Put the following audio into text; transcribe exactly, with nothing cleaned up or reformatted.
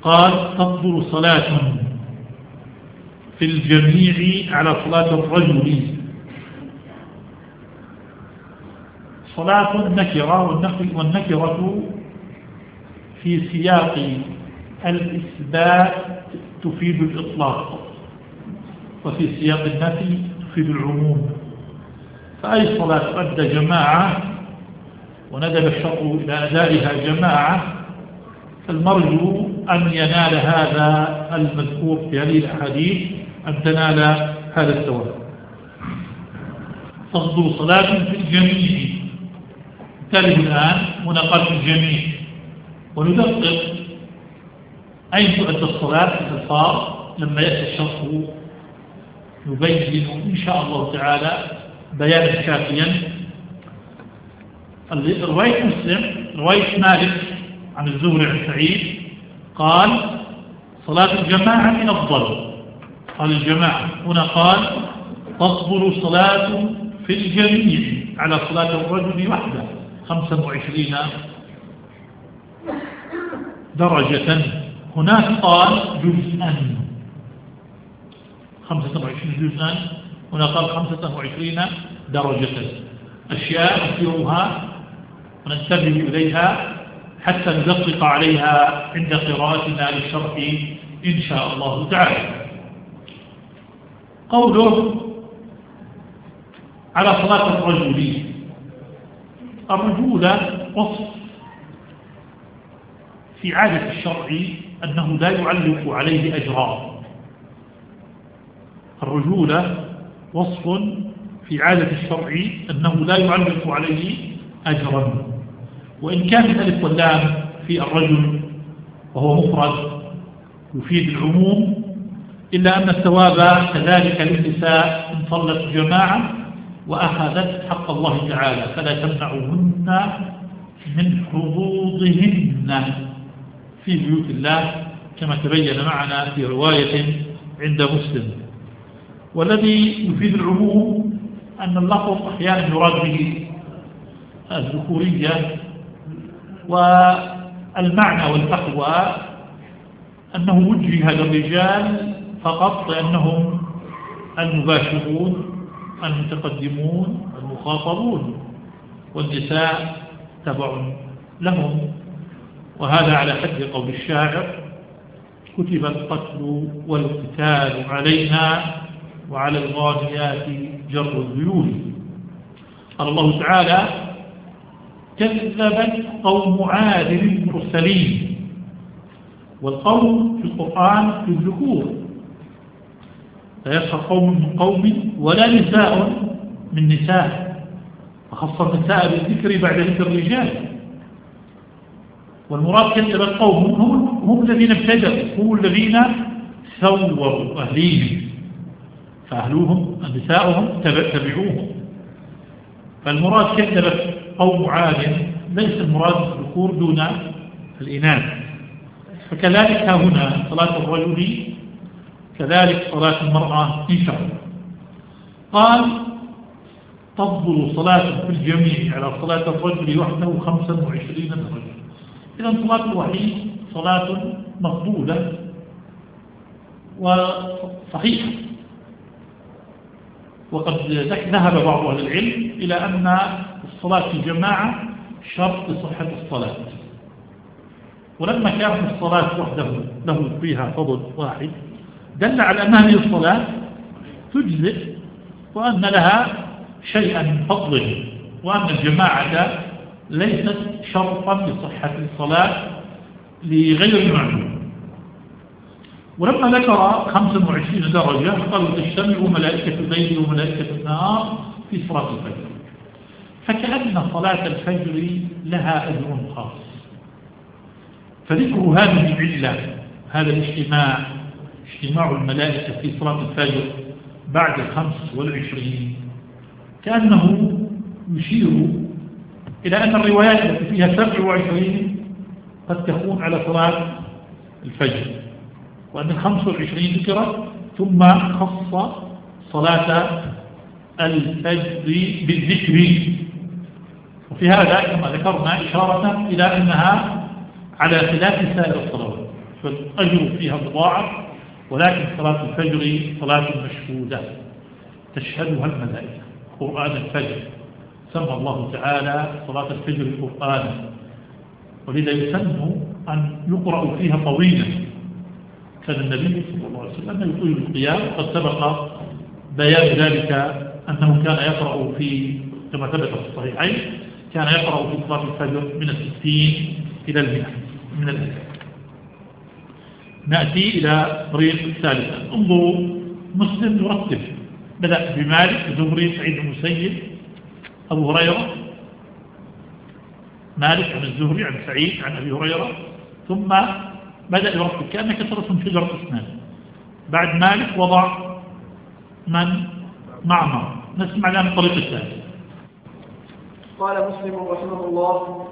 قال تفضل صلاة في الجميع على صلاة الرجل. صلاة نكرة، والنكرة في سياق الإثبات تفيد الإطلاق، وفي سياق النفي تفيد العموم. فأي صلاة أدى جماعة وندب الشرع إلى أدائها جماعة فالمرجو أن ينال هذا المذكور في هذه الأحاديث، أن تنال هذا الثواب. تفضل صلاة في الجميع، تالي الآن مناقض في الجميع، وندقق أين تؤدى الصلاة في الألفاظ لما يأتي الشرح يبين إن شاء الله تعالى بيانا شافيا. رواية مسلم رواية مالك عن الزهري عن سعيد قال صلاة الجماعة أفضل. قال الجماعة هنا قال تفضل صلاة في الجميع على صلاة الرجل وحده خمسة وعشرين درجة. هناك قال جزءا خمسة وعشرين جزءا، هنا قال خمسة وعشرين درجة. أشياء نذكرها وننتبه إليها حتى ندقق عليها عند قراءتنا للشرح إن شاء الله تعالى. قوله على صلاة الرجل، الرجولة وصف في عادة الشرع أنه لا يعلق عليه أجرام. الرجولة وصف في عادة الشرع أنه لا يعلق عليه أجرا، وإن كان الألف واللام في الرجل وهو مفرد يفيد العموم، إلا أن الثواب كذلك للنساء إن صلت جماعة وأخذت حق الله تعالى، فلا تمنعهن من حظوظهن في بيوت الله كما تبين معنا في رواية عند مسلم. والذي يفيد العموم أن اللفظ أحيانا يراد به الذكورية، والمعنى والفحوى أنه وجه للرجال فقط لأنهم المباشرون المتقدمون المخاطبون، والنساء تبع لهم. وهذا على حد قول الشاعر كتب القتل والقتال علينا وعلى الغانيات جر الذيول. قال الله تعالى كذبت قوم عاد المرسلين، والقوم في القرآن في الذكور، لا يسخر قوم من قوم ولا نساء من نساء، فخص النساء بالذكر بعد ذكر الرجال. والمراد كذبت قوم هم, هم الذين ابتدأوا، هم الذين ثوروا أهليهم، فأهلوهم نساؤهم تبعوهم. فالمراد كذبت قوم عاد، ليس المراد الذكور دون الإناث. فكذلك هنا صلاة الرجل كذلك صلاة المرأة إن شاء الله. قال تفضل صلاة في الجميع على صلاة الرجل وحده خمسة وعشرين درجة. إذن صلاة الوحيد صلاة مفضولة وصحيحة، وقد ذهب بعض أهل العلم إلى أن الصلاة في جماعة شرط صحة الصلاة، ولما كانت الصلاة وحده له فيها فضل واحد دل على أن هذه الصلاة تجزئ، وأن لها شيئا من فضله، وأن الجماعة ليست شرطا لصحة الصلاة لغير المعلوم. ولما ذكر خمسة وعشرين درجة قالوا تجتمع ملائكة الليل وملائكة النهار في صلاة الفجر، فكأن صلاة الفجر لها أجر خاص. فذكر هذه العلة، هذا الاجتماع، اجتماع الملائكة في صلاة الفجر بعد الخمس والعشرين، كأنه يشير إلى أن الروايات التي فيها سبع وعشرين قد تكون على صلاة الفجر، وأن الخمس والعشرين ذكرت ثم خص صلاة الفجر بالذكر. وفي هذا كما ذكرنا إشارة إلى أنها على خلاف سائر الصلوات، فالأجر فيها مضاعف، ولكن صلاة الفجر صلاة مشهودة تشهدها الملائكة. قرآن الفجر سمى الله تعالى صلاة الفجر قرآنا، ولذا يسن أن يقرأ فيها طويلا. كان النبي صلى الله عليه وسلم يطيل القيام، وقد سبق بيان ذلك أنه كان يقرأ في كما ثبت في الصحيحين، كان يقرأ في صلاة الفجر من الستين إلى المئة من الآيات. نأتي إلى طريق ثالثا. انظروا، مسلم يرتب، بدأ بمالك، زهري، سعيد بن المسيب، أبو هريرة، مالك عن الزهري عن سعيد عن أبي هريرة، ثم بدأ يرتب كأن كثرة شجرة أسنان. بعد مالك وضع من معمر. نسمع الآن الطريق الثالث. قال مسلم رحمه الله: